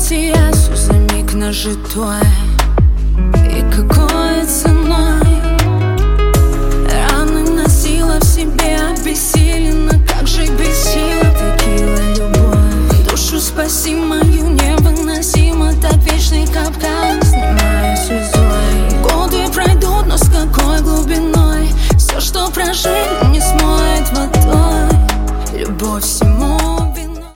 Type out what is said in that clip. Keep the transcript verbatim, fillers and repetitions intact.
сиесу за миг нажитое. И какой ценой раны носила в себе, обессилена, как же без силы текила любовь. Душу спаси мою.